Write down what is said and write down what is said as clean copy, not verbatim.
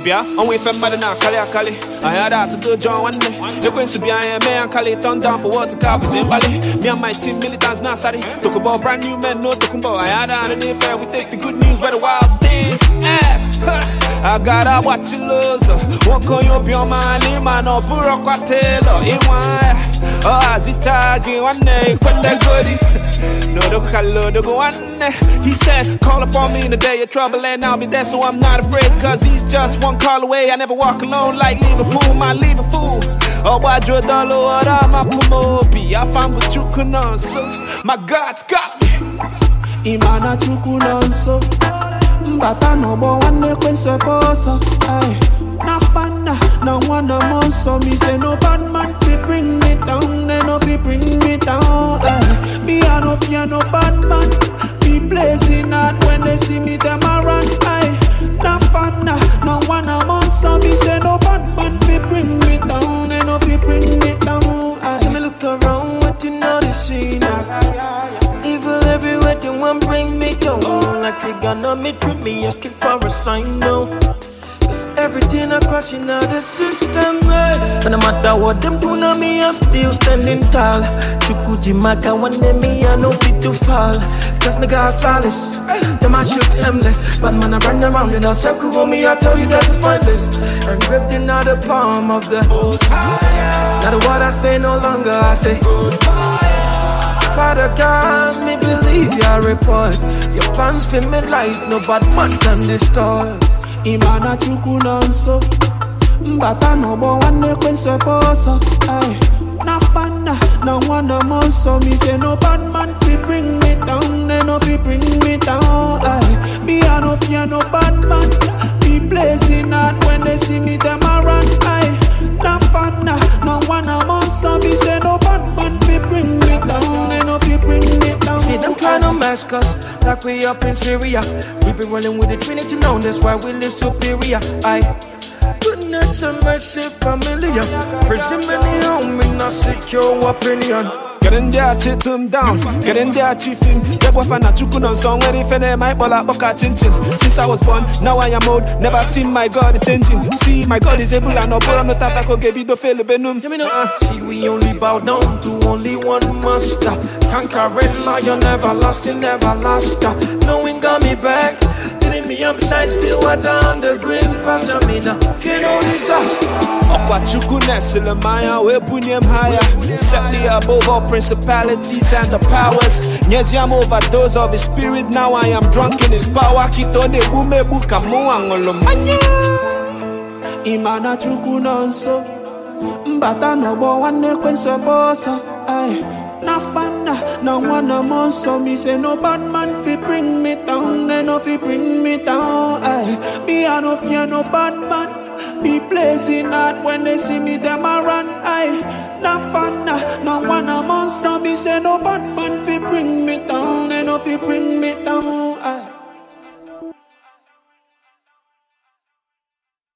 Bia, I'm with a mother now, Kali. I had out to do John one day. The Queen to be a man, Kali, turned down for what the cop was in Bali. Me and my team militants now, sorry. Talk about brand new men, no talking about. I had out and fair, we take the good news where the wild things at. I gotta watch you lose. Walk on your beyond my name, man, no Burrock or Taylor. In one, as it tagging one day, quite that goodie. No, the go one. He said, call upon me in the day of trouble, and I'll be there, so I'm not afraid. Cause he's just one call away. I never walk alone like Liverpool, my Liverpool. Oh, I drew the Lord, I'm a Pumobi. I found what you can answer. My God's got me. Imana chukunanso. Mbata no bo wane kwense foso. Na fana, na wana monso. Me say no bad man fi bring me down. They no fi bring me down. Me I no fear no bad man. Be blazing hard when they see me them a run. Na fana, na wana monso. Me say no bad man fi bring me down. They no fi bring me down. So me look around, what you noticing? Evil everywhere, they want bring me down. Like they gonna me, treat me, asking for a sign, no. Cause everything I question out the system, right? But no matter what them do, now me, I'm still standing tall. Chukujimaka, one day me, I know fit to fall. Cause me got flawless, them I shoot aimless. But man, I run around in a circle on me, I tell you that it's pointless. And gripped in the palm of the most high. Now the word I say no longer, I say goodbye. Father God, me believe your report. Your plans for me life, no bad man can destroy. Imana chukunanso. Mbata no bo wane kwense foso. Na fana, na wana monso. Me say no bad man fi bring me down. They no fi bring me down. Me I no fear no bad man. Be blazing hard when they see me them a run. Na fana, na wana monso. Me say no bad man fi bring me down. They no fi bring me down. See them trying to mask us like we up in Syria. We been rolling with the Trinity now, that's why we live superior. Goodness and mercy familiar. Prison many home in a secure opinion. Get in there, chit him down. Get in there, chief him. Get what fan a chukun on song where if any my bola boka chinchin. Since I was born, now I am old. Never seen my God changing. See, my God is able and no bora no tatako gebi do fail benum. See, we only bow down to only one master. Conquering lion, everlasting, everlasting. Knowing got me back. Didn't me up beside still water on the green pasture. Me now, fear no disaster. Okwa chukunes in the Maya, we punyem higher. Set me above all principalities and the powers. Yes, I'm overdose of his spirit. Now I am drunk in his power. Kitone bume buka muangolo manya. Imana chukunanso. Mbata no bo wane kwense foso. Na fana, na wana monso. Me say no bad man fi bring me down. They no fi bring me down. Me I no fear no bad man. Be blazing hard when they see me them a run. Na fana, na wana monso. Me say no bad man fi bring me down. They no fi bring me